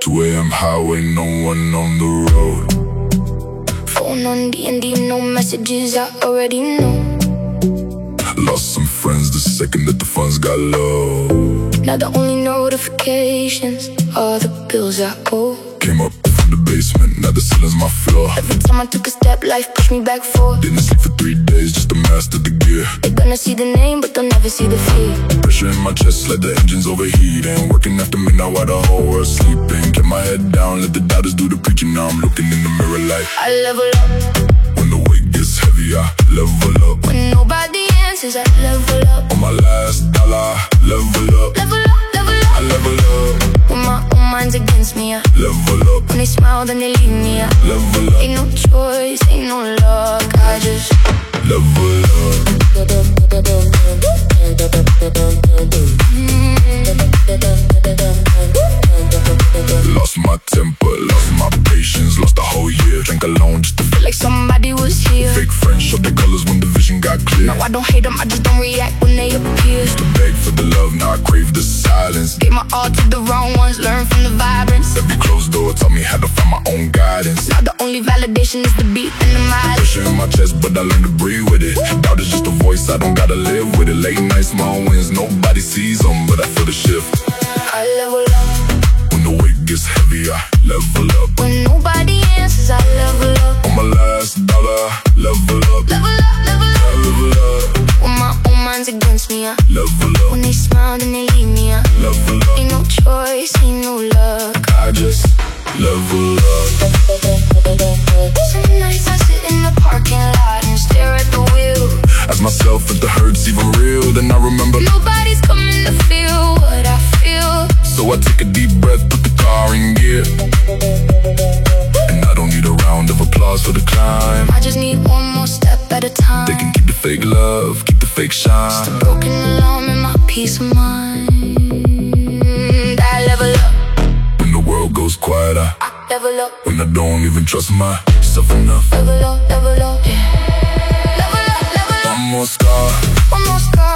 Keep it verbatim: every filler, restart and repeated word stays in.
two A M highway, no one on the road. Phone on D and D, no messages, I already know. Lost some friends the second that the funds got low. Now the only notifications are the bills I owe. Came up from the basement, now the ceiling's my floor. Every time I took a step, life pushed me back forward. Didn't sleep for three days just to master the gear. They're gonna see the name, but they'll never see the fear. Pressure in my chest like the engine's overheating. Working after midnight while the whole world's sleeping. Kept my head down, let the doubters do the preaching. Now I'm looking in the mirror like I level up. When the weight gets heavy, I level up. When nobody answers, I level up. On my last dollar, level up. Level up, level up. I level up. When my own mind's against me, I level up. When they smile, then they leave me, I level up. Ain't no choice, ain't no luck, I just level up. Lost my temper, lost my patience, lost the whole year. Drank alone just to feel like somebody was here. Fake friends showed their colors when the vision got clear. Now I don't hate them, I just don't react when they appear. Used to beg for the love, now I crave the silence. Gave my all to the wrong ones, learn from the vibrance. Every closed door taught me how to find my own guidance. Now the only validation is the beat and the mileage. Pressure in my chest, but I learned to breathe with it. Doubt is just a voice, I don't gotta live with it. Late nights, small wins, nobody sees them, but I feel the shift. I level up. When the weight gets heavy, I level up. When nobody answers, I level up. On my last dollar, level up. Level up, level up. I level up. When my own mind's against me, I level up. When they smile, then they leave me, I level up. Ain't no choice, ain't no luck, I just level up. Some nights I sit in the parking lot and stare at the wheel. Ask myself if the hurt's even real, then I remember nobody's coming to feel what I feel. So I take a deep breath, put the car in gear. And I don't need a round of applause for the climb. I just need one more step at a time. They can keep the fake love, keep the fake shine. Just a broken alarm in my peace of mind. I level up. When the world goes quiet, I, I level up. When I don't even trust myself enough. Level up, level up, yeah. Level up, level up. One more scar, one more scar.